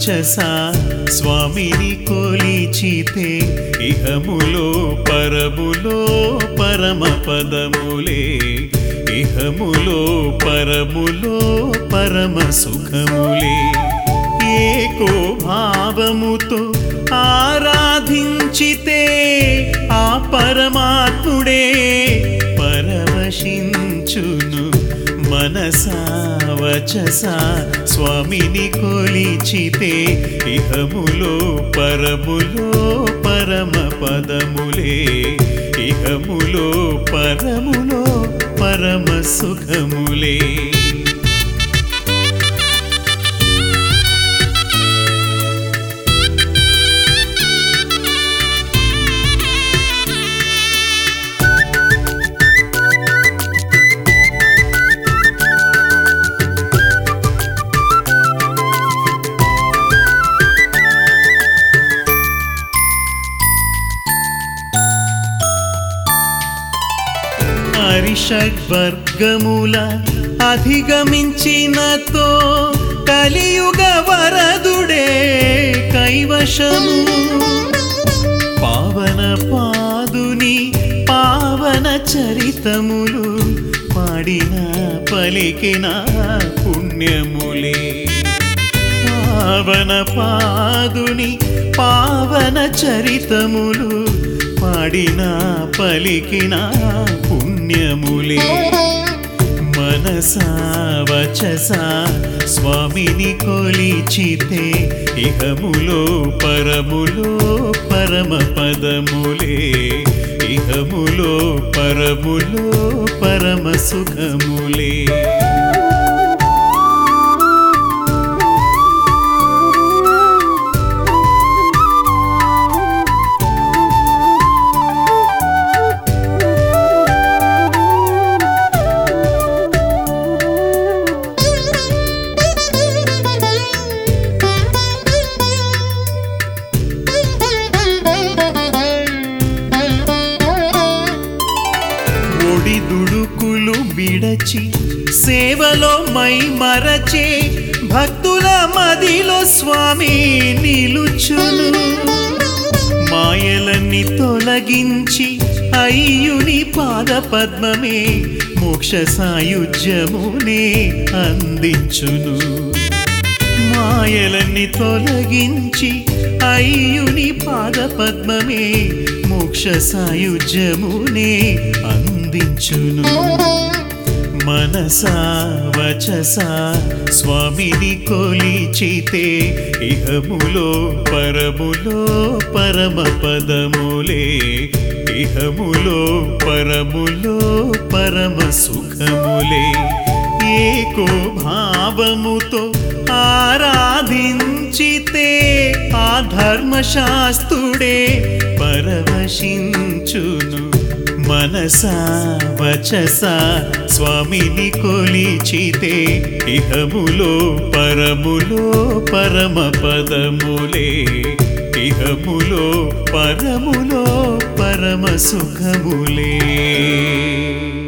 వచసా స్వామిని కొలిచితే ఇహములో పరములో పరమ పదములే ఇహములో పరములో పరమ సుఖములే ఏకో భావముతో ఆరాధించితే ఆ పరమాత్ముడే పరవశించును మనసా వచసా స్వామిని కొలిచితే ఇహములో పరములో పరమ పదములే ఇహములో పరములో పరమ సుఖములే షడ్వర్గముల అధిగమించినతో కలియుగ వరదుడే కైవశము పావన పాదుని పావన చరితములు పాడిన పలికిన పుణ్యములే పావన పాదుని పావన చరితములు పాడిన పలికిన పుణ్యములే మనసా వచసా స్వామిని కొలిచితే ఇహములో పరములో పరమ పదములే ఇహములో పరములో పరమ సుఖములే దుడుకులు విడచి సేవలో మై మరచే భక్తుల మదిలో స్వామి నిలుచును మాయలన్నీ తొలగించి అయ్యుని పాద పద్మమే మోక్ష సాయుజ్యమునే అందించును మాయలన్నీ తొలగించి అయ్యుని పాద పద్మమే మోక్ష సాయుజ్యమునే అందించును మనసా వచసా స్వామిని కొలిచితే ఇహములో పరములో పరమ పదములే ఇహములో పరములో పరమ సుఖములే ఏకో భావముతో ఆరాధించితే ఆ ధర్మశాస్త్రుడే పరవశించును మనసా వచసా స్వామిని కొలిచితే ఇహములో పరములో పరమ పదములే ఇహములో పరములో పరమ సుఖములే